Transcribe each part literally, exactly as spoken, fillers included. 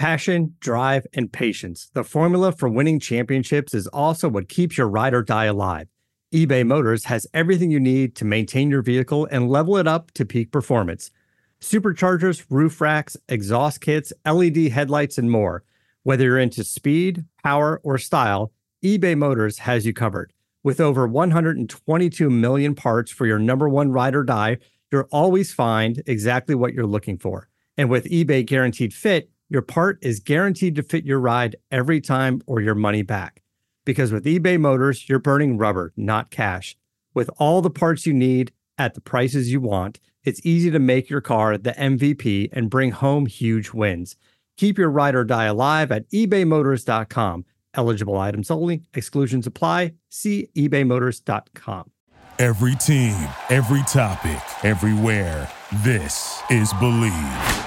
Passion, drive, and patience. The formula for winning championships is also what keeps your ride or die alive. eBay Motors has everything you need to maintain your vehicle and level it up to peak performance. Superchargers, roof racks, exhaust kits, L E D headlights, and more. Whether you're into speed, power, or style, eBay Motors has you covered. With over one hundred twenty-two million parts for your number one ride or die, you'll always find exactly what you're looking for. And with eBay Guaranteed Fit, your part is guaranteed to fit your ride every time or your money back. Because with eBay Motors, you're burning rubber, not cash. With all the parts you need at the prices you want, it's easy to make your car the M V P and bring home huge wins. Keep your ride or die alive at ebay motors dot com. Eligible items only. Exclusions apply. See ebay motors dot com. Every team, every topic, everywhere. This is Believe.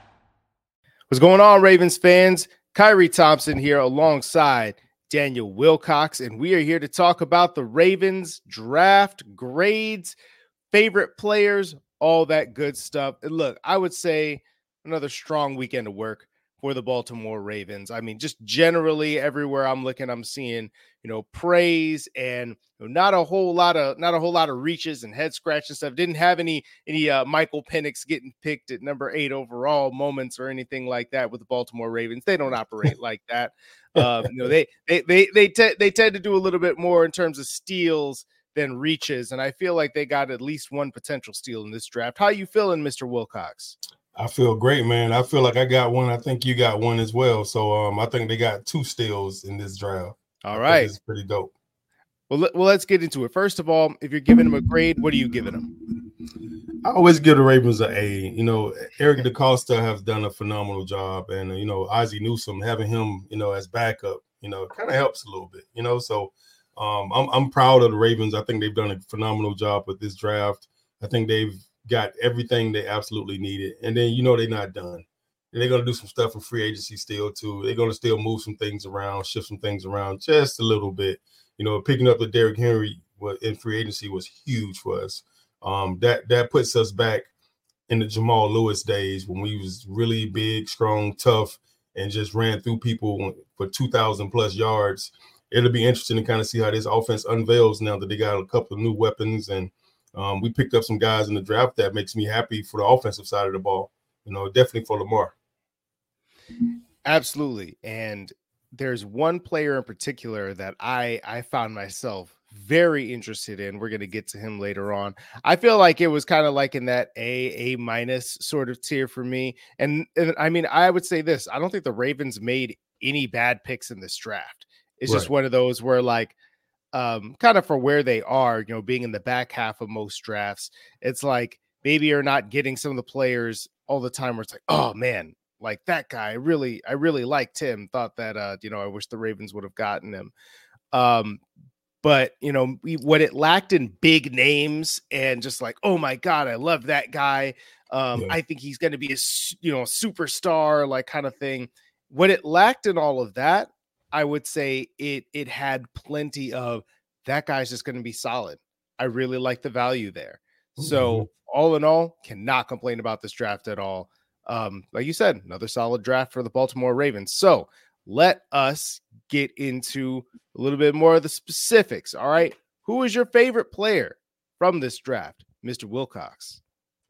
What's going on, Ravens fans? Kyrie Thompson here alongside Daniel Wilcox, and we are here to talk about the Ravens draft grades, favorite players, all that good stuff. And look, I would say another strong weekend of work for the Baltimore Ravens. I mean, just generally everywhere I'm looking, I'm seeing, you know, praise and you know, not a whole lot of not a whole lot of reaches and head scratching stuff. Didn't have any any uh, Michael Penix getting picked at number eight overall moments or anything like that with the Baltimore Ravens. They don't operate like that. Um, you know, they they they they te- they tend to do a little bit more in terms of steals than reaches, and I feel like they got at least one potential steal in this draft. How you feeling, Mister Wilcox? I feel great, man. I feel like I got one. I think you got one as well. So um, I think they got two steals in this draft. All right. It's pretty dope. Well, let, well, let's get into it. First of all, if you're giving them a grade, what are you giving them? I always give the Ravens an A. You know, Eric DeCosta has done a phenomenal job. And, you know, Ozzie Newsome, having him, you know, as backup, you know, kind of helps a little bit, you know. So um, I'm, I'm proud of the Ravens. I think they've done a phenomenal job with this draft. I think they've got everything they absolutely needed. And then, you know, they're not done. They're going to do some stuff in free agency still, too. They're going to still move some things around, shift some things around just a little bit. You know, picking up the Derrick Henry in free agency was huge for us. Um, that that puts us back in the Jamal Lewis days when we was really big, strong, tough, and just ran through people for two thousand plus yards. It'll be interesting to kind of see how this offense unveils now that they got a couple of new weapons. And um, we picked up some guys in the draft that makes me happy for the offensive side of the ball. You know, definitely for Lamar. Absolutely. And there's one player in particular that I, I found myself very interested in. We're going to get to him later on. I feel like it was kind of like in that A, A minus sort of tier for me. And, and I mean, I would say this, I don't think the Ravens made any bad picks in this draft. It's right. Just one of those where like, um, kind of for where they are, you know, being in the back half of most drafts, it's like maybe you're not getting some of the players all the time where it's like, oh man, like that guy, I really, I really liked him. Thought that, uh, you know, I wish the Ravens would have gotten him. Um, but you know, we, what it lacked in big names and just like, oh my God, I love that guy. Um, yeah. I think he's going to be a, you know, superstar, like kind of thing. What it lacked in all of that, I would say it, it had plenty of that guy's just going to be solid. I really like the value there. Mm-hmm. So all in all, cannot complain about this draft at all. Um, like you said, another solid draft for the Baltimore Ravens. So let us get into a little bit more of the specifics. All right. Who is your favorite player from this draft, Mister Wilcox?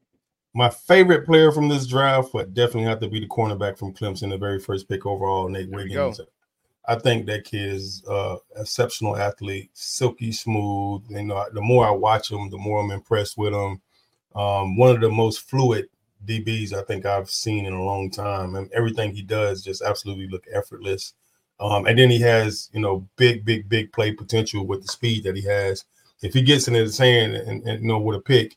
My favorite player from this draft would definitely have to be the cornerback from Clemson, the very first pick overall, Nate Wiggins. I think that kid is uh exceptional athlete, silky smooth. You know, the more I watch him, the more I'm impressed with him. Um, one of the most fluid D Bs I think I've seen in a long time, and everything he does just absolutely look effortless. Um, and then he has, you know, big, big, big play potential with the speed that he has. If he gets in his hand and, and you know, with a pick,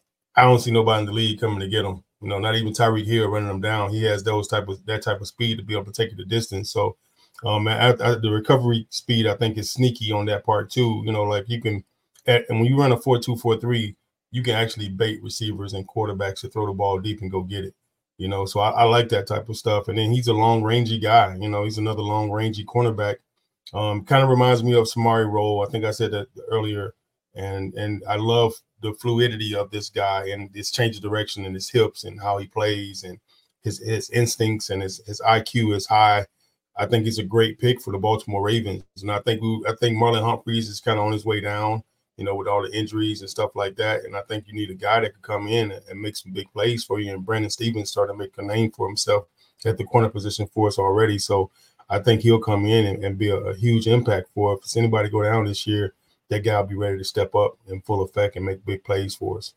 I don't see nobody in the league coming to get him. You know, not even Tyreek Hill running him down. He has those type of that type of speed to be able to take it the distance. So, um, I, I, the recovery speed I think is sneaky on that part too. You know, like you can, at, and when you run a four two four three. You can actually bait receivers and quarterbacks to throw the ball deep and go get it, you know. So I, I like that type of stuff. And then he's a long rangey guy, you know. He's another long rangey cornerback. Um, kind of reminds me of Samari Rolle. I think I said that earlier. And and I love the fluidity of this guy and his change of direction in his hips and how he plays. And his his instincts and his his I Q is high. I think he's a great pick for the Baltimore Ravens, and I think we I think Marlon Humphreys is kind of on his way down, you know, with all the injuries and stuff like that. And I think you need a guy that could come in and, and make some big plays for you. And Brandon Stevens started to make a name for himself at the corner position for us already. So I think he'll come in and, and be a, a huge impact for us. If anybody go down this year, that guy will be ready to step up in full effect and make big plays for us.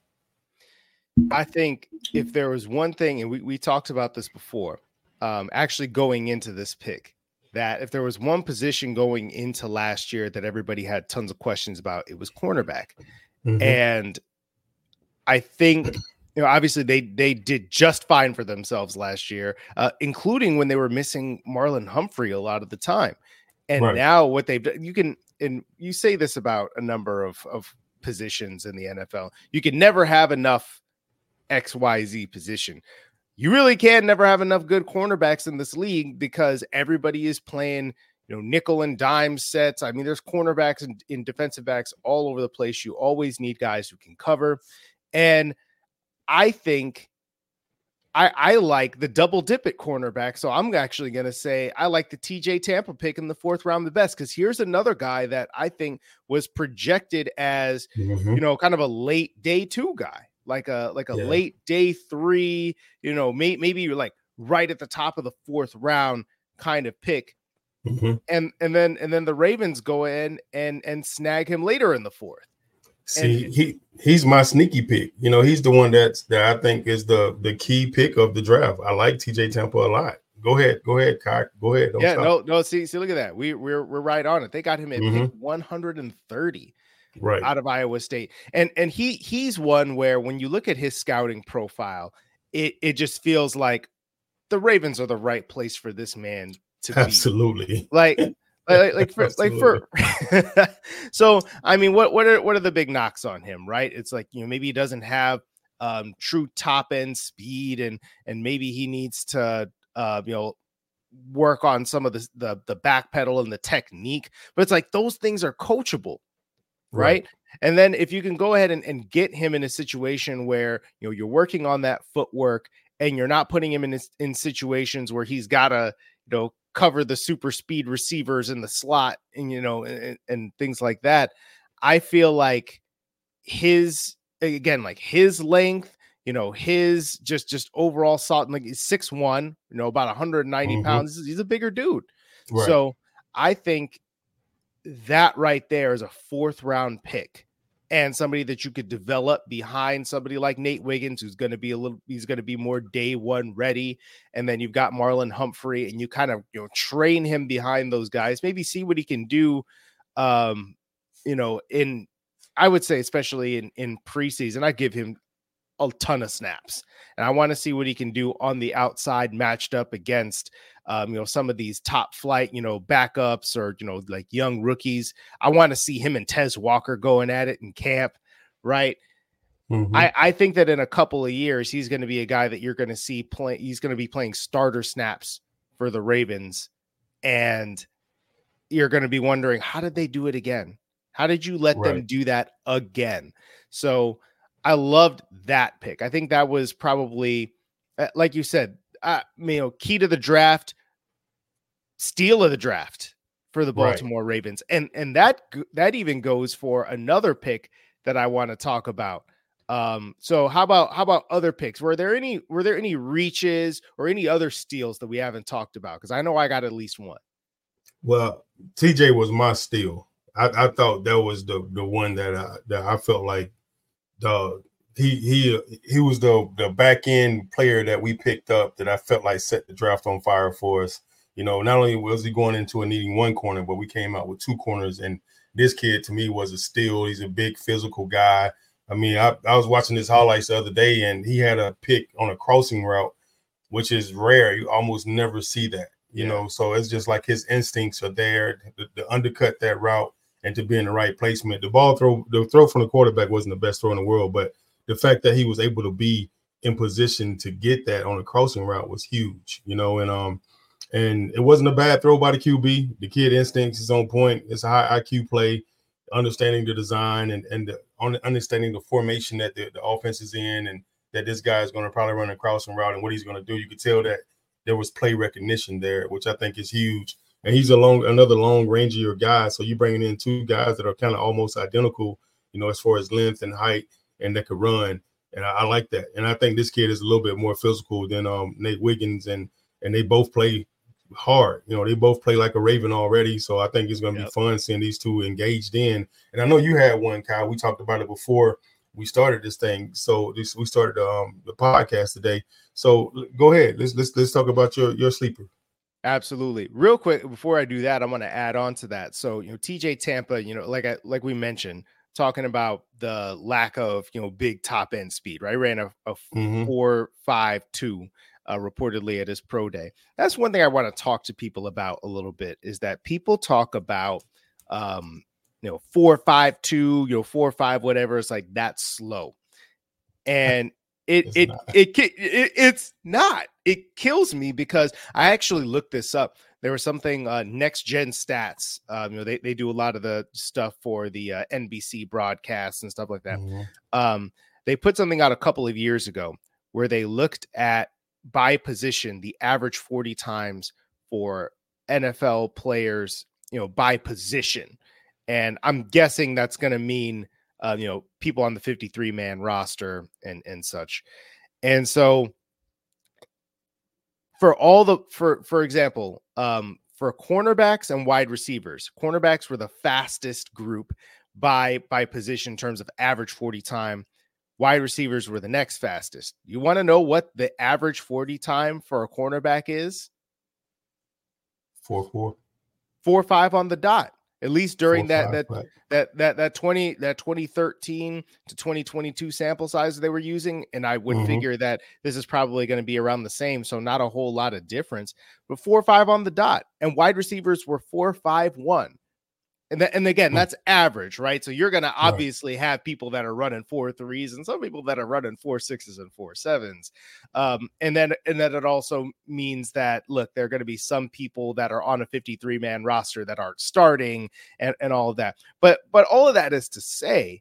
I think if there was one thing, and we, we talked about this before, um, actually going into this pick, that if there was one position going into last year that everybody had tons of questions about, it was cornerback. Mm-hmm. And I think, you know, obviously they they did just fine for themselves last year, uh, including when they were missing Marlon Humphrey a lot of the time. And right. now what they've done, you can, and you say this about a number of, of positions in the N F L, you can never have enough X Y Z position. You really can never have enough good cornerbacks in this league because everybody is playing, you know, nickel and dime sets. I mean, there's cornerbacks and in, in defensive backs all over the place. You always need guys who can cover. And I think I, I like the double dip at cornerback. So I'm actually going to say I like the T J Tampa pick in the fourth round the best, because here's another guy that I think was projected as, mm-hmm. you know, kind of a late day two guy. Like a like a yeah. late day three, you know, may, maybe you're like right at the top of the fourth round kind of pick, mm-hmm. and and then and then the Ravens go in and and snag him later in the fourth. See, and, he he's my sneaky pick. You know, he's the one that's that I think is the the key pick of the draft. I like T J Tampa a lot. Go ahead, go ahead, Kai. Go ahead. Don't yeah, stop. no, no. See, see, look at that. We we're we're right on it. They got him at mm-hmm. pick one hundred thirty. Right out of Iowa State. And and he he's one where when you look at his scouting profile, it, it just feels like the Ravens are the right place for this man to Absolutely. be. Like like like for like for so I mean what what are what are the big knocks on him, right? It's like, you know, maybe he doesn't have um true top end speed, and and maybe he needs to uh you know work on some of the the, the back pedal and the technique, but it's like those things are coachable. Right? right. And then if you can go ahead and, and get him in a situation where, you know, you're working on that footwork and you're not putting him in in situations where he's got to, you know, cover the super speed receivers in the slot and, you know, and, and things like that. I feel like his, again, like his length, you know, his just, just overall solid, like he's six one, you know, about one hundred ninety mm-hmm. pounds. He's a bigger dude. Right. So I think that right there is a fourth round pick and somebody that you could develop behind somebody like Nate Wiggins, who's going to be a little, he's going to be more day one ready. And then you've got Marlon Humphrey, and you kind of, you know, train him behind those guys, maybe see what he can do. Um, you know, in, I would say, especially in, in preseason, I give him a ton of snaps, and I want to see what he can do on the outside matched up against, um, you know, some of these top flight, you know, backups or, you know, like young rookies. I want to see him and Tez Walker going at it in camp. Right. Mm-hmm. I, I think that in a couple of years, he's going to be a guy that you're going to see play. He's going to be playing starter snaps for the Ravens. And you're going to be wondering, how did they do it again? How did you let right. them do that again? So I loved that pick. I think that was probably, like you said, uh, you know, key to the draft, steal of the draft for the Baltimore right. Ravens. And and that that even goes for another pick that I want to talk about. Um, so how about how about other picks? Were there any were there any reaches or any other steals that we haven't talked about? Because I know I got at least one. Well, T J was my steal. I, I thought that was the the one that I, that I felt like the he he he was the the back end player that we picked up that I felt like set the draft on fire for us. You know, not only was he going into a needing one corner, but we came out with two corners. And this kid to me was a steal. He's a big physical guy. I mean, I, I was watching his highlights the other day, and he had a pick on a crossing route, which is rare. You almost never see that, you yeah. know. So it's just like his instincts are there to, to undercut that route and to be in the right placement. The ball throw, the throw from the quarterback wasn't the best throw in the world, but the fact that he was able to be in position to get that on a crossing route was huge, you know. And um, and it wasn't a bad throw by the Q B. The kid instincts is on point. It's a high I Q play, understanding the design and and the, understanding the formation that the, the offense is in, and that this guy is going to probably run a crossing route and what he's going to do. You could tell that there was play recognition there, which I think is huge. And he's a long, another long rangier guy. So you're bringing in two guys that are kind of almost identical, you know, as far as length and height, and that could run. And I, I like that. And I think this kid is a little bit more physical than um, Nate Wiggins, and and they both play hard. You know, they both play like a Raven already. So I think it's going to yep. be fun seeing these two engaged in. And I know you had one, Kyle. We talked about it before we started this thing. So this we started um, the podcast today. So go ahead. Let's let's let's talk about your your sleeper. Absolutely. Real quick before I do that, I'm going to add on to that. So you know, T J Tampa, you know, like I like we mentioned, talking about the lack of you know big top end speed. Right, ran a, a mm-hmm. four five two. Uh, reportedly at his pro day. That's one thing I want to talk to people about a little bit, is that people talk about, um, you know, four, five, two, you know, four, five, whatever. It's like, that's slow. And it, it's it, it, it, it, it's not, it kills me, because I actually looked this up. There was something, uh, Next Gen Stats. Um, you know, they, they do a lot of the stuff for the uh, N B C broadcasts and stuff like that. Mm-hmm. Um, they put something out a couple of years ago where they looked at, by position, the average forty times for N F L players, you know, by position. And I'm guessing that's going to mean, uh, you know, people on the fifty-three man roster and, and such. And so for all the, for, for example, um, for cornerbacks and wide receivers, cornerbacks were the fastest group by, by position in terms of average forty time. Wide receivers were the next fastest. You want to know what the average forty time for a cornerback is? Four, four, four, five on the dot, at least during four, that, five, that, right. that, that, that twenty, that twenty thirteen to twenty twenty-two sample size they were using. And I would mm-hmm. figure that this is probably going to be around the same. So not a whole lot of difference, but four, five on the dot, and wide receivers were four, five, one. And, th- and again, that's average, right? So you're going to obviously right. have people that are running four threes and some people that are running four sixes and four sevens. Um, and then and then it also means that, look, there are going to be some people that are on a fifty-three man roster that aren't starting and, and all of that. But but all of that is to say,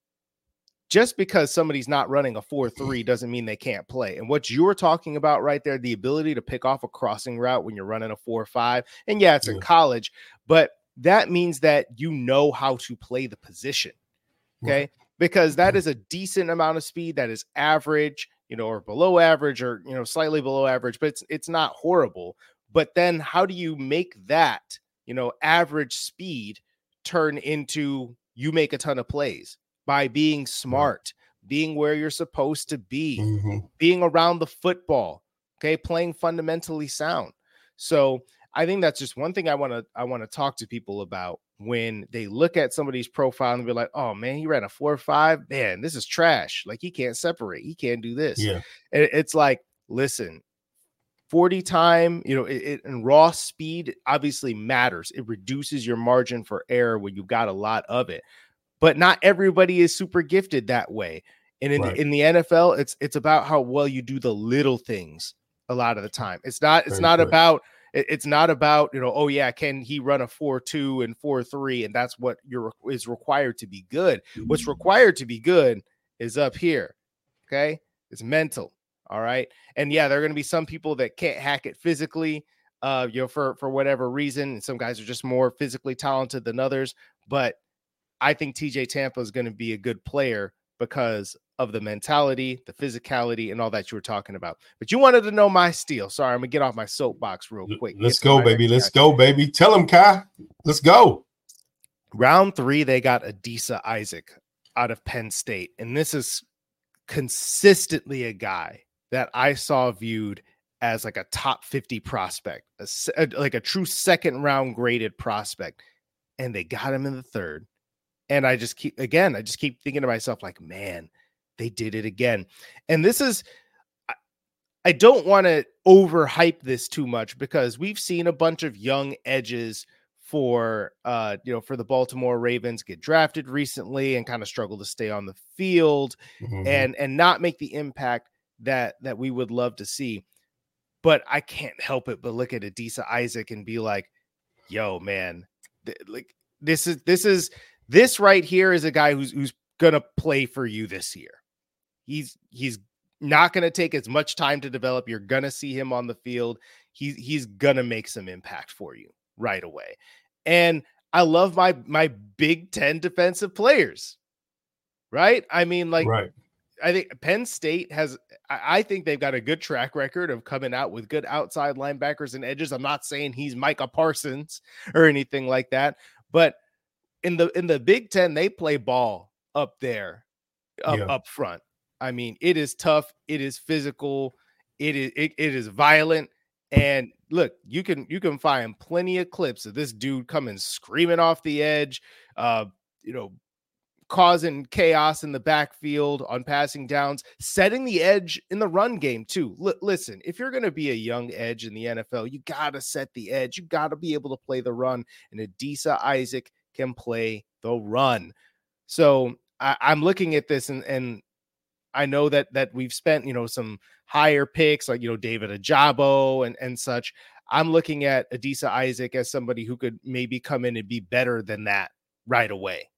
just because somebody's not running a four three doesn't mean they can't play. And what you're talking about right there, the ability to pick off a crossing route when you're running a four five, and yeah, it's yeah. in college, but that means that you know how to play the position, okay? Right. Because that is a decent amount of speed that is average, you know, or below average, or, you know, slightly below average, but it's it's not horrible. But then how do you make that, you know, average speed turn into you make a ton of plays? By being smart, right. being where you're supposed to be, mm-hmm. being around the football, okay, playing fundamentally sound. So I think that's just one thing I want to I want to talk to people about when they look at somebody's profile and be like, oh man, he ran a four five, man, this is trash. Like, he can't separate, he can't do this. Yeah, and it's like, listen, forty time, you know, it, it and raw speed obviously matters. It reduces your margin for error when you got a lot of it, but not everybody is super gifted that way. And in, right. in the N F L, it's it's about how well you do the little things a lot of the time. It's not it's Very not good. about It's not about, you know, oh yeah, can he run a four two and four three, and that's what you're is required to be good. What's required to be good is up here, okay? It's mental, all right? And yeah, there are going to be some people that can't hack it physically, uh, you know, for for whatever reason. And some guys are just more physically talented than others. But I think T J Tampa is going to be a good player because of the mentality, the physicality, and all that you were talking about. But you wanted to know my steal. Sorry, I'm gonna get off my soapbox real quick. Let's go, baby. Let's go, baby. Tell him, Kai. Let's go. Round three, they got Adisa Isaac out of Penn State. And this is consistently a guy that I saw viewed as like a top fifty prospect, a, like a true second round graded prospect. And they got him in the third. And I just keep, again, I just keep thinking to myself, like, man, they did it again. And this is, I, I don't want to overhype this too much, because we've seen a bunch of young edges for, uh, you know, for the Baltimore Ravens get drafted recently and kind of struggle to stay on the field mm-hmm. and, and not make the impact that, that we would love to see. But I can't help it but look at Adisa Isaac and be like, yo, man, th- like this is, this is, This right here is a guy who's who's gonna play for you this year. He's he's Not going to take as much time to develop. You're going to see him on the field. He's he's going to make some impact for you right away. And I love my my Big Ten defensive players, right? I mean, like, right. I think Penn State has, I think they've got a good track record of coming out with good outside linebackers and edges. I'm not saying he's Micah Parsons or anything like that, but in the in the Big Ten, they play ball up there, up, yeah. up front. I mean, it is tough. It is physical. It is it, it is violent. And look, you can you can find plenty of clips of this dude coming screaming off the edge, uh, you know, causing chaos in the backfield on passing downs, setting the edge in the run game too. L- listen, if you're going to be a young edge in the N F L, you got to set the edge. You got to be able to play the run, and Adisa Isaac can play the run. So I, I'm looking at this, and and I know that that we've spent, you know, some higher picks like, you know, David Ajabo and, and such. I'm looking at Adisa Isaac as somebody who could maybe come in and be better than that right away.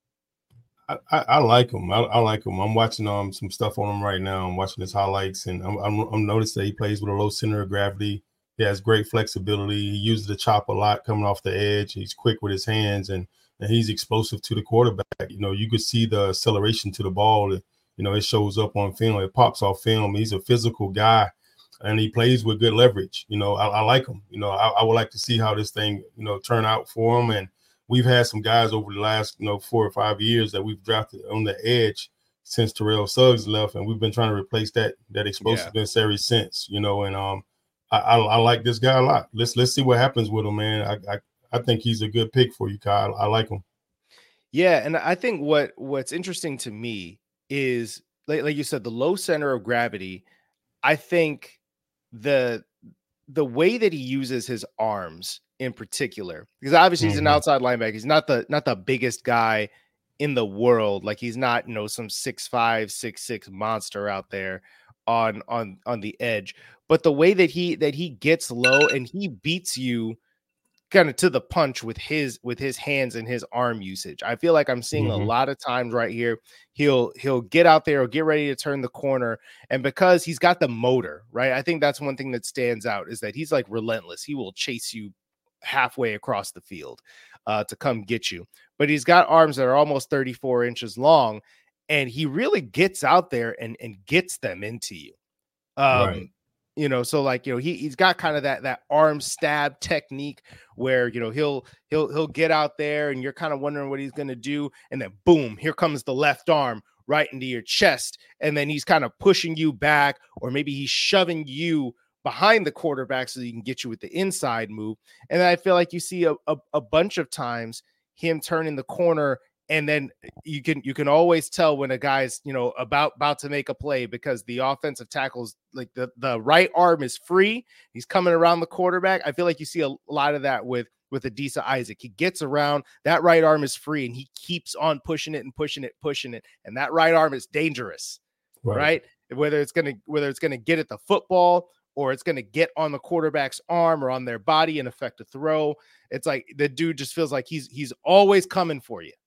I, I, I like him. I, I like him. I'm watching um some stuff on him right now. I'm watching his highlights, and I'm I'm, I'm noticed that he plays with a low center of gravity. He has great flexibility. He uses the chop a lot coming off the edge. He's quick with his hands, and, and he's explosive to the quarterback. You know, you could see the acceleration to the ball. You know, it shows up on film. It pops off film. He's a physical guy, and he plays with good leverage. You know, I, I like him. You know, I, I would like to see how this thing, you know, turn out for him. And we've had some guys over the last, you know, four or five years that we've drafted on the edge since Terrell Suggs left, and we've been trying to replace that that explosiveness yeah. ever since. You know, and um, I, I, I like this guy a lot. Let's let's see what happens with him, man. I I, I think he's a good pick for you, Kyle. I like him. Yeah, and I think what what's interesting to me is, like, like you said, the low center of gravity. I think the the way that he uses his arms in particular, because obviously mm-hmm. he's an outside linebacker. He's not the not the biggest guy in the world. Like, he's not, you know, some six five, six six monster out there on on on the edge. But the way that he that he gets low and he beats you kind of to the punch with his with his hands and his arm usage. I feel like I'm seeing mm-hmm. a lot of times right here. He'll he'll get out there or get ready to turn the corner, and because he's got the motor, right? I think that's one thing that stands out, is that he's like relentless. He will chase you halfway across the field uh, to come get you. But he's got arms that are almost thirty-four inches long, and he really gets out there and and gets them into you. Um, right. You know, so like, you know, he he's got kind of that that arm stab technique where, you know, he'll he'll he'll get out there and you're kind of wondering what he's going to do, and then boom, here comes the left arm right into your chest, and then he's kind of pushing you back, or maybe he's shoving you behind the quarterback so he can get you with the inside move. And then I feel like you see a, a, a bunch of times him turning the corner, and then you can you can always tell when a guy's, you know, about about to make a play, because the offensive tackle's like the, the right arm is free. He's coming around the quarterback. I feel like you see a lot of that with with Adisa Isaac. He gets around, that right arm is free, and he keeps on pushing it and pushing it, pushing it. And that right arm is dangerous, right? right? Whether it's gonna whether it's gonna get at the football, or it's going to get on the quarterback's arm or on their body and affect a throw. It's like the dude just feels like he's he's always coming for you.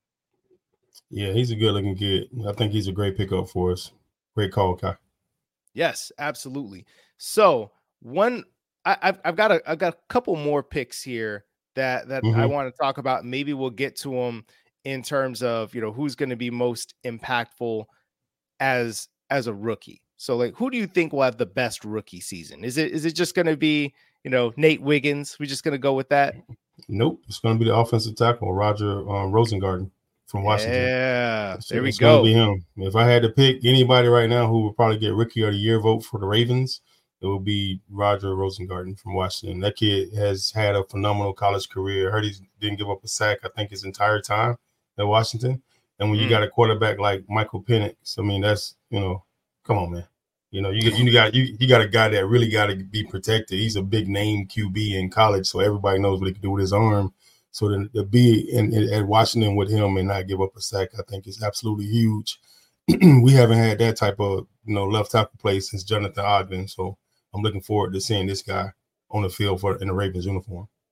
Yeah, he's a good-looking kid. I think he's a great pickup for us. Great call, Kai. Yes, absolutely. So one, I, I've I've got a I've got a couple more picks here that that mm-hmm. I want to talk about. Maybe we'll get to them in terms of, you know, who's going to be most impactful as as a rookie. So, like, who do you think will have the best rookie season? Is it is it just going to be, you know, Nate Wiggins? We're just going to go with that? Nope. It's going to be the offensive tackle, Roger um, Rosengarten from Washington. Yeah, it's, there we it's go. It's going to be him. If I had to pick anybody right now who would probably get Rookie of the Year vote for the Ravens, it would be Roger Rosengarten from Washington. That kid has had a phenomenal college career. I heard he didn't give up a sack, I think, his entire time at Washington. And when mm. you got a quarterback like Michael Penix, I mean, that's, you know, come on, man. You know, you you got you, you got a guy that really got to be protected. He's a big name Q B in college, so everybody knows what he can do with his arm. So to, to be in, in, at Washington with him and not give up a sack, I think is absolutely huge. We haven't had that type of, you know, left tackle play since Jonathan Ogden. So I'm looking forward to seeing this guy on the field for in the Ravens uniform.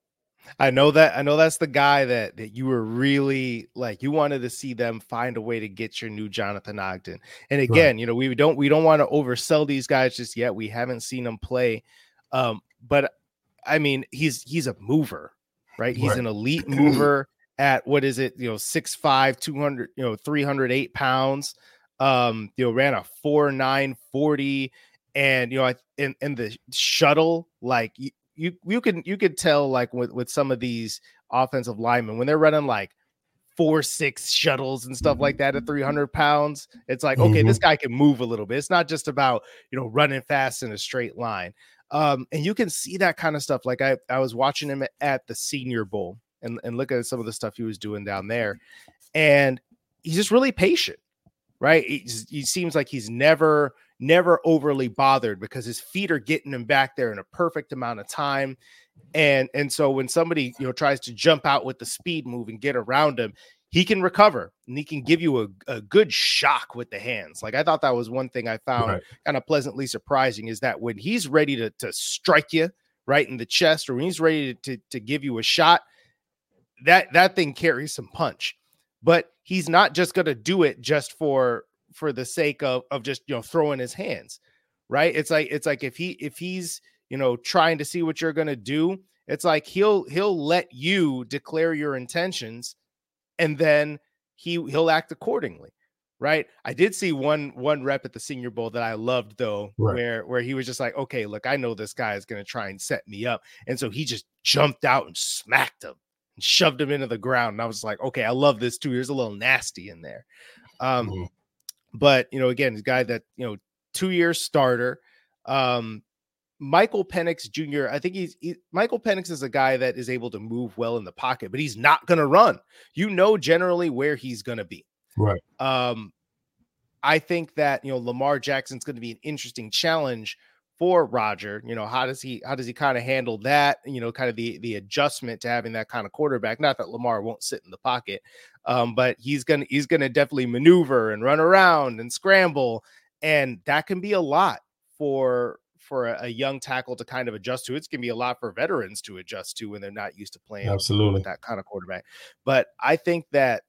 I know that I know that's the guy that that you were really like you wanted to see them find a way to get your new Jonathan Ogden. And again, right. you know, we don't we don't want to oversell these guys just yet. We haven't seen them play. Um, but I mean, he's he's a mover, right? He's right. an elite mover at what is it, you know, six five, two hundred, you know, three hundred eight pounds. Um, you know, ran a four nine forty, and you know, I in, in the shuttle, like you, you you can you could tell like with, with some of these offensive linemen when they're running like four six shuttles and stuff like that at three hundred pounds, it's like, okay, mm-hmm. this guy can move a little bit. It's not just about, you know, running fast in a straight line. Um, and you can see that kind of stuff. Like I, I was watching him at the Senior Bowl and, and look at some of the stuff he was doing down there. And he's just really patient, right? He, he seems like he's never, never overly bothered because his feet are getting him back there in a perfect amount of time. And, and so when somebody, you know, tries to jump out with the speed move and get around him, he can recover and he can give you a, a good shock with the hands. Like I thought that was one thing I found right. kind of pleasantly surprising is that when he's ready to, to strike you right in the chest, or when he's ready to, to, to give you a shot, that, that thing carries some punch, but he's not just going to do it just for, for the sake of, of just, you know, throwing his hands. Right. It's like, it's like if he, if he's, you know, trying to see what you're going to do, it's like, he'll, he'll let you declare your intentions. And then he he'll act accordingly, right? I did see one one rep at the Senior Bowl that I loved though, right. where where he was just like, okay, look, I know this guy is going to try and set me up, and so he just jumped out and smacked him and shoved him into the ground. And I was like, okay, I love this too. There's a little nasty in there, um, mm-hmm. but you know, again, the guy that you know, two year starter. Um, Michael Penix Junior I think he's he, Michael Penix is a guy that is able to move well in the pocket, but he's not going to run. You know, generally where he's going to be. Right. Um, I think that, you know, Lamar Jackson's going to be an interesting challenge for Roger. You know, how does he, how does he kind of handle that? You know, kind of the, the adjustment to having that kind of quarterback, not that Lamar won't sit in the pocket, um, but he's going to, he's going to definitely maneuver and run around and scramble. And that can be a lot for, for a, a young tackle to kind of adjust to. It's going to be a lot for veterans to adjust to when they're not used to playing Absolutely. with that kind of quarterback. But I think that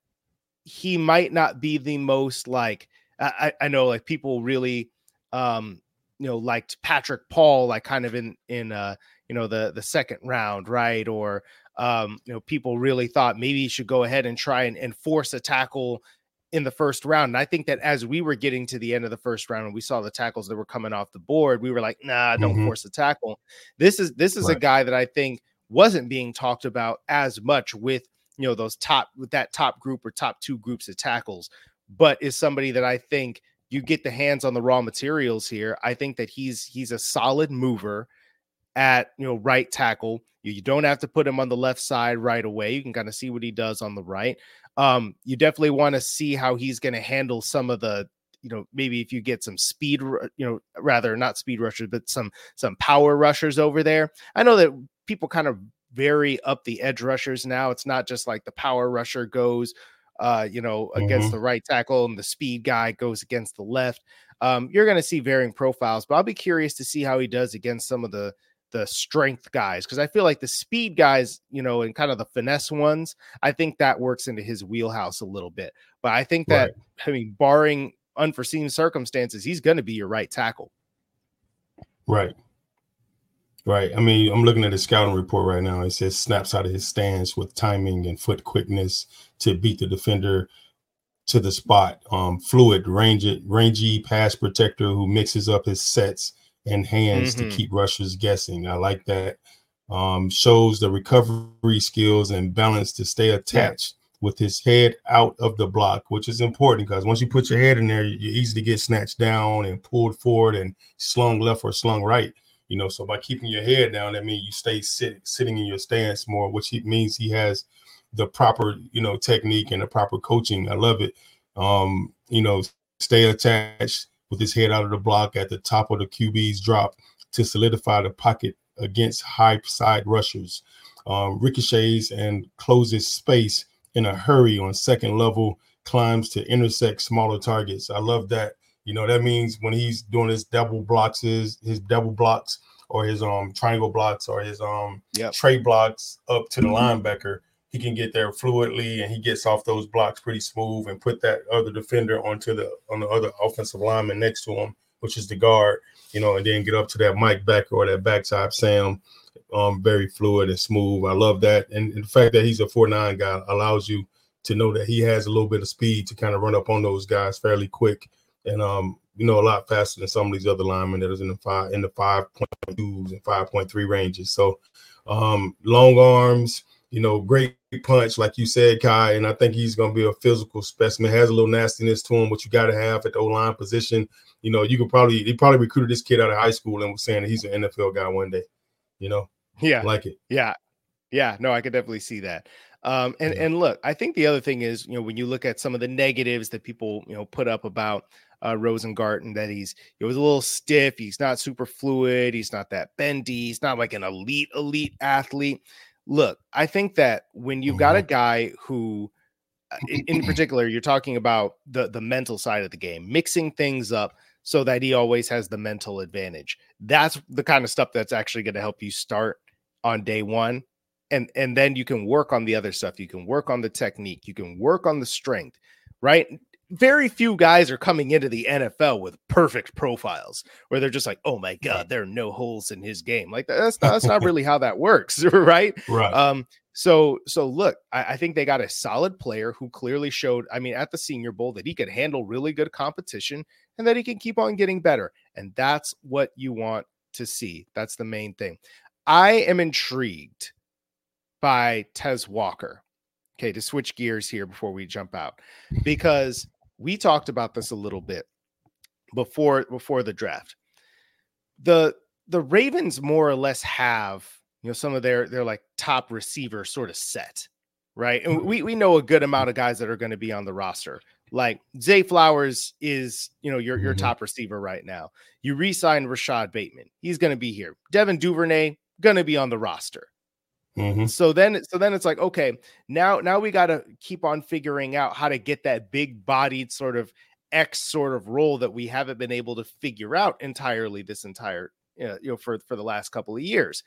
he might not be the most like, I, I know like people really, um, you know, liked Patrick Paul, like kind of in, in, uh, you know, the, the second round, right. Or, um, you know, people really thought maybe he should go ahead and try and, and force a tackle in the first round. And I think that as we were getting to the end of the first round and we saw the tackles that were coming off the board, we were like, nah, don't mm-hmm. force the tackle. This is, this is right. a guy that I think wasn't being talked about as much with, you know, those top, with that top group or top two groups of tackles, but is somebody that I think you get the hands on the raw materials here. I think that he's, he's a solid mover at, you know, right tackle. You, you don't have to put him on the left side right away. You can kind of see what he does on the right. Um, you definitely want to see how he's going to handle some of the, you know, maybe if you get some speed, you know, rather not speed rushers, but some, some power rushers over there. I know that people kind of vary up the edge rushers now. It's not just like the power rusher goes, uh, you know, against mm-hmm. the right tackle and the speed guy goes against the left. Um, you're going to see varying profiles, but I'll be curious to see how he does against some of the, the strength guys. Cause I feel like the speed guys, you know, and kind of the finesse ones, I think that works into his wheelhouse a little bit, but I think that, right. I mean, barring unforeseen circumstances, he's going to be your right tackle. Right. Right. I mean, I'm looking at his scouting report right now. It says snaps out of his stance with timing and foot quickness to beat the defender to the spot. Um, fluid, rangy, rangy pass protector who mixes up his sets and hands mm-hmm. to keep rushers guessing. I like that. Um, shows the recovery skills and balance to stay attached yeah. with his head out of the block, which is important because once you put your head in there, you're easy to get snatched down and pulled forward and slung left or slung right. You know, so by keeping your head down, that means you stay sit, sitting in your stance more, which he, means he has the proper, you know, technique and the proper coaching. I love it. Um, you know, stay attached with his head out of the block at the top of the Q B's drop to solidify the pocket against high side rushers. Um, ricochets and closes space in a hurry on second level, climbs to intersect smaller targets. I love that. You know, that means when he's doing his double blocks, his, his double blocks or his um triangle blocks or his um yep. tray blocks up to the linebacker, he can get there fluidly and he gets off those blocks pretty smooth and put that other defender onto the on the other offensive lineman next to him, which is the guard, you know, and then get up to that Mike Becker or that backside Sam, um, very fluid and smooth. I love that. And, and the fact that he's a four nine guy allows you to know that he has a little bit of speed to kind of run up on those guys fairly quick. And, um, you know, a lot faster than some of these other linemen that is in the five in the five point twos and five point three ranges. So um, long arms, you know, great punch, like you said, Kai. And I think he's going to be a physical specimen. Has a little nastiness to him, what you got to have at the O-line position. You know, you could probably he probably recruited this kid out of high school and was saying that he's an N F L guy one day. You know, yeah, I like it. Yeah, yeah. No, I could definitely see that. Um, and and look, I think the other thing is, you know, when you look at some of the negatives that people, you know, put up about uh, Rosengarten, that he's he was a little stiff, he's not super fluid, he's not that bendy, he's not like an elite elite athlete. Look, I think that when you've got a guy who, in, in particular, you're talking about the the mental side of the game, mixing things up so that he always has the mental advantage. That's the kind of stuff that's actually going to help you start on day one. And, and then you can work on the other stuff. You can work on the technique. You can work on the strength, right? Very few guys are coming into the N F L with perfect profiles where they're just like, oh my God, there are no holes in his game. Like that's not, that's not really how that works. Right. Right. Um, so, so look, I, I think they got a solid player who clearly showed, I mean, at the Senior Bowl that he could handle really good competition and that he can keep on getting better. And that's what you want to see. That's the main thing. I am intrigued by Tez Walker. Okay, to switch gears here before we jump out, because we talked about this a little bit before before the draft. The the Ravens more or less have, you know, some of their their like top receivers sort of set, right? And we we know a good amount of guys that are going to be on the roster. Like Zay Flowers is, you know, your your mm-hmm. top receiver right now. You re-signed Rashad Bateman. He's going to be here. Devin Duvernay going to be on the roster. Mm-hmm. So then, so then it's like, okay, now, now we got to keep on figuring out how to get that big bodied sort of X sort of role that we haven't been able to figure out entirely this entire, you know, you know, for, for the last couple of years.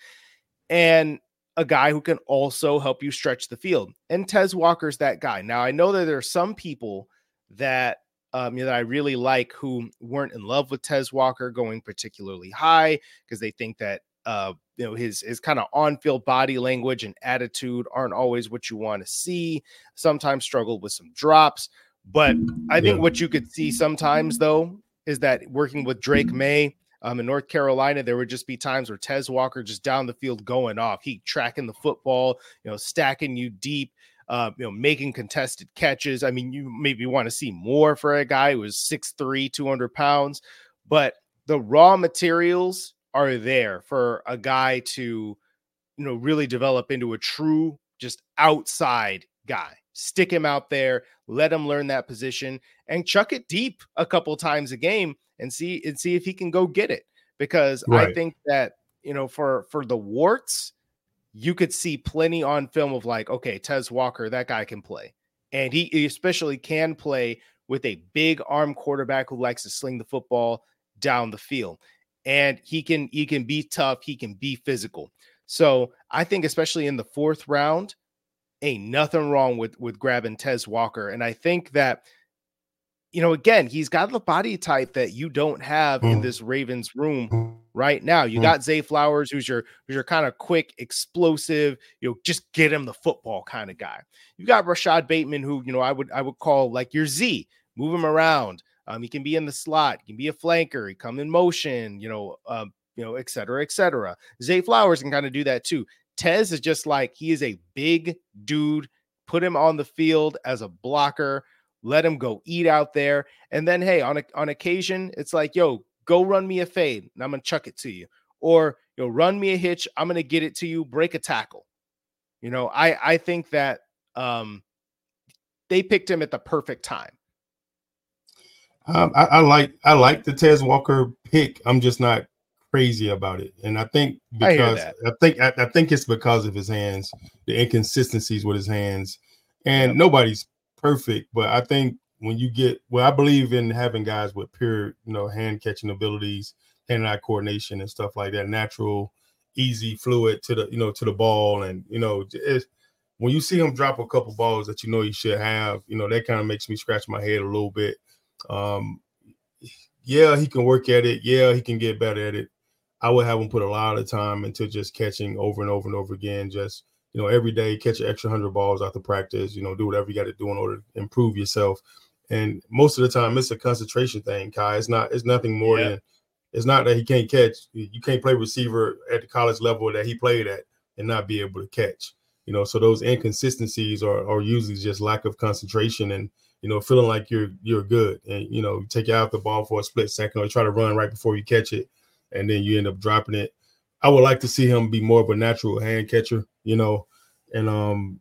And a guy who can also help you stretch the field. And Tez Walker's that guy. Now I know that there are some people that, um, you know, that I really like who weren't in love with Tez Walker going particularly high because they think that, uh, you know, his, his kind of on-field body language and attitude aren't always what you want to see. Sometimes struggled with some drops, but I think yeah. what you could see sometimes though, is that working with Drake May um, in North Carolina, there would just be times where Tez Walker just down the field going off. He tracking the football, you know, stacking you deep, uh, you know, making contested catches. I mean, you maybe want to see more for a guy who was six three, two hundred pounds, but the raw materials are there for a guy to, you know, really develop into a true just outside guy. Stick him out there, let him learn that position and chuck it deep a couple times a game and see and see if he can go get it. Because right. I think that, you know, for for the warts, you could see plenty on film of like, okay, Tez Walker, that guy can play. And he, he especially can play with a big arm quarterback who likes to sling the football down the field. And he can he can be tough. He can be physical. So I think especially in the fourth round, ain't nothing wrong with, with grabbing Tez Walker. And I think that, you know, again, he's got the body type that you don't have mm. in this Ravens room right now. You mm. got Zay Flowers, who's your who's your kind of quick, explosive, you know, just get him the football kind of guy. You got Rashad Bateman, who, you know, I would I would call like your Z, move him around. Um, he can be in the slot, he can be a flanker, he come in motion, you know, um, you know, et cetera, et cetera. Zay Flowers can kind of do that too. Tez is just like, he is a big dude. Put him on the field as a blocker, let him go eat out there. And then, hey, on a, on occasion, it's like, yo, go run me a fade and I'm going to chuck it to you. Or, you know, run me a hitch. I'm going to get it to you, break a tackle. You know, I, I think that um, they picked him at the perfect time. Um, I, I like I like the Tez Walker pick. I'm just not crazy about it, and I think because I, I think I, I think it's because of his hands, the inconsistencies with his hands, and yep. nobody's perfect. But I think when you get, well, I believe in having guys with pure, you know, hand catching abilities hand-eye coordination and stuff like that, natural, easy, fluid to the, you know, to the ball. And, you know, it's, when you see him drop a couple balls that you know he should have, you know, that kind of makes me scratch my head a little bit. Um, yeah, he can work at it. Yeah, he can get better at it. I would have him put a lot of time into just catching over and over and over again. Just, you know, every day, catch an extra hundred balls after practice, you know, do whatever you got to do in order to improve yourself. And most of the time it's a concentration thing, Kai. It's not, it's nothing more yeah. than, it's not that he can't catch. You can't play receiver at the college level that he played at and not be able to catch. You know, so those inconsistencies are, are usually just lack of concentration and, you know, feeling like you're you're good. And, you know, you take out the ball for a split second or try to run right before you catch it, and then you end up dropping it. I would like to see him be more of a natural hand catcher, you know, and um,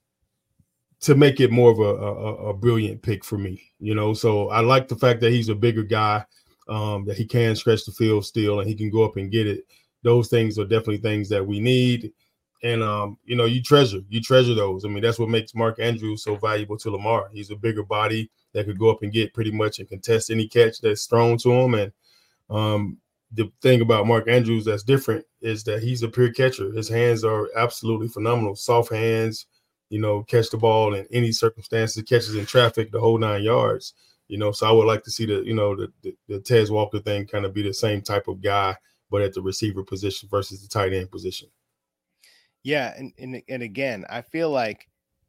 to make it more of a, a, a brilliant pick for me, you know. So I like the fact that he's a bigger guy, um, that he can stretch the field still and he can go up and get it. Those things are definitely things that we need. And, um, you know, you treasure, you treasure those. I mean, that's what makes Mark Andrews so valuable to Lamar. He's a bigger body that could go up and get pretty much and contest any catch that's thrown to him. And um, the thing about Mark Andrews that's different is that he's a pure catcher. His hands are absolutely phenomenal. Soft hands, you know, catch the ball in any circumstances, catches in traffic, the whole nine yards. You know, so I would like to see the, you know, the, the, the Tez Walker thing kind of be the same type of guy, but at the receiver position versus the tight end position. Yeah, and, and and again, I feel like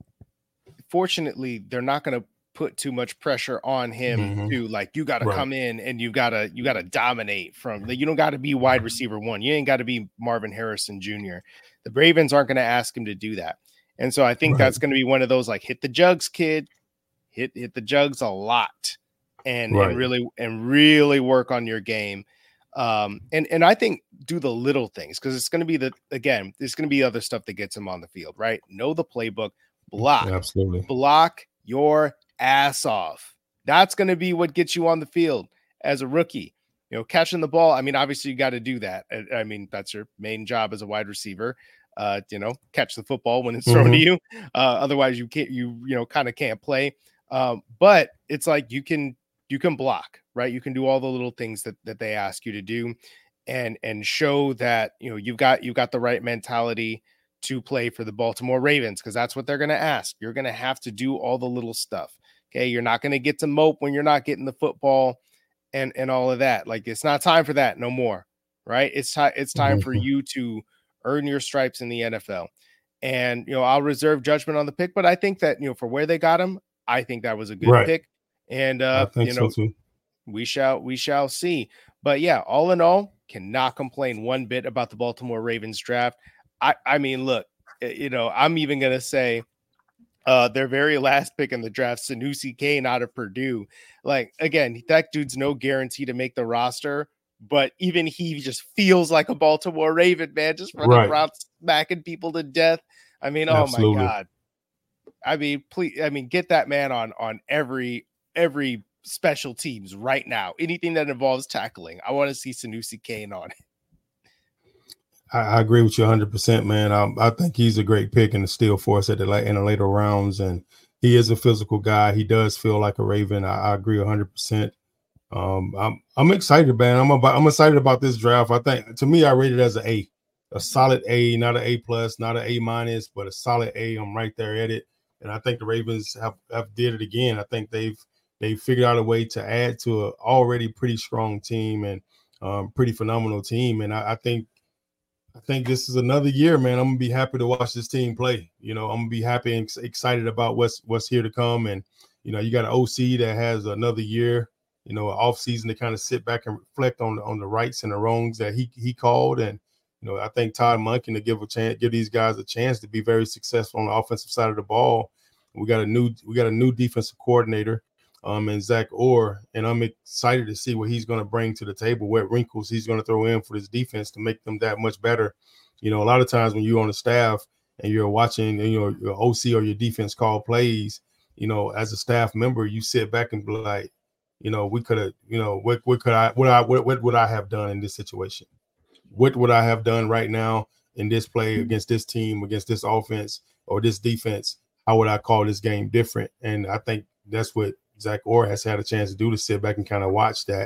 fortunately they're not going to put too much pressure on him mm-hmm. to like you got to right. come in and you got to you got to dominate from you don't got to be wide receiver one. You ain't got to be Marvin Harrison Junior The Ravens aren't going to ask him to do that. And so I think right. that's going to be one of those like hit the jugs, kid. Hit hit the jugs a lot and, right. and really and really work on your game. Um, and, and I think do the little things because it's going to be the, again, there's going to be other stuff that gets him on the field, right? Know the playbook, block, absolutely block your ass off. That's going to be what gets you on the field as a rookie, you know, catching the ball. I mean, obviously you got to do that. I, I mean, that's your main job as a wide receiver, uh, you know, catch the football when it's thrown mm-hmm. to you. Uh, otherwise you can't, you, you know, kind of can't play. Um, but it's like, you can, you can block, right? You can do all the little things that, that they ask you to do and, and show that, you know, you've got, you've got the right mentality to play for the Baltimore Ravens. Cause that's what they're going to ask. You're going to have to do all the little stuff. Okay. You're not going to get to mope when you're not getting the football and, and all of that. Like, it's not time for that no more. Right. It's time. It's time mm-hmm. for you to earn your stripes in the N F L. And, you know, I'll reserve judgment on the pick, but I think that, you know, for where they got him, I think that was a good right. pick. And, uh, I think you know, so too. we shall, we shall see. But yeah, all in all, cannot complain one bit about the Baltimore Ravens draft. I, I mean, look, you know, I'm even going to say uh, their very last pick in the draft, Sanusi Kane out of Purdue. Like, again, that dude's no guarantee to make the roster, but even he just feels like a Baltimore Raven, man, just running right. around smacking people to death. I mean, Absolutely. oh my God. I mean, please, I mean, get that man on, on every, every special teams right now. Anything that involves tackling. I want to see Sanusi Kane on it. I, I agree with you one hundred percent, man. I, I think he's a great pick in the steal for us at the in the later rounds, and he is a physical guy. He does feel like a Raven. I, I agree one hundred percent. Um, I'm I'm excited, man. I'm about I'm excited about this draft. I think to me, I rate it as an A, a solid A, not an A plus, not an A minus, but a solid A. I'm right there at it, and I think the Ravens have, have did it again. I think they've they figured out a way to add to an already pretty strong team and um, pretty phenomenal team, and I, I think. I think this is another year, man. I'm gonna be happy to watch this team play. You know, I'm gonna be happy and excited about what's what's here to come. And you know, you got an O C that has another year, you know, an off season to kind of sit back and reflect on on the rights and the wrongs that he he called. And you know, I think Todd Monken to give a chance, give these guys a chance to be very successful on the offensive side of the ball. We got a new we got a new defensive coordinator. Um, and Zach Orr, and I'm excited to see what he's going to bring to the table, what wrinkles he's going to throw in for this defense to make them that much better. You know, a lot of times when you're on the staff and you're watching, you know, your O C or your defense call plays, you know, as a staff member, you sit back and be like, you know, we could have, you know, what what could I, what I, what, what would I have done in this situation? What would I have done right now in this play against this team, against this offense or this defense? How would I call this game different? And I think that's what Zach Orr has had a chance to do, to sit back and kind of watch that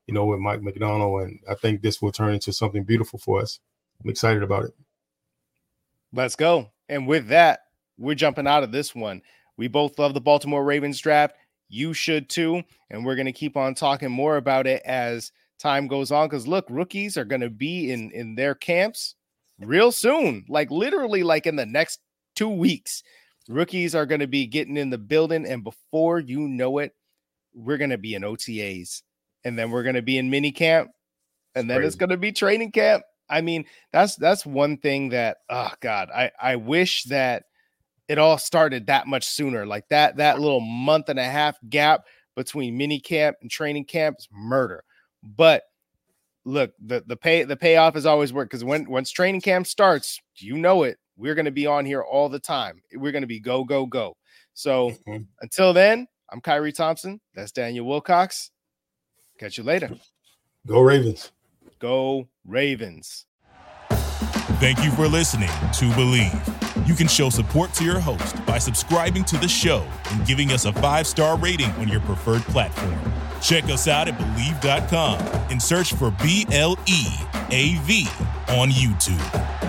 you know, with Mike McDonald. And I think this will turn into something beautiful for us. I'm excited about it. Let's go. And with that, we're jumping out of this one. We both love the Baltimore Ravens draft. You should too. And we're going to keep on talking more about it as time goes on. Because look, rookies are going to be in, in their camps real soon. Like literally like in the next two weeks. Rookies are going to be getting in the building. And before you know it, we're going to be in O T As. And then we're going to be in mini camp. And then Crazy. It's going to be training camp. I mean, that's that's one thing that, oh, God, I, I wish that it all started that much sooner. Like that, that little month and a half gap between mini camp and training camp is murder. But look, the, the pay the payoff is always work because when once training camp starts, you know it, we're going to be on here all the time. We're going to be go, go, go. So mm-hmm. until then, I'm Kyrie Thompson. That's Daniel Wilcox. Catch you later. Go Ravens. Go Ravens. Thank you for listening to Believe. You can show support to your host by subscribing to the show and giving us a five-star rating on your preferred platform. Check us out at Believe dot com and search for B L E A V on YouTube.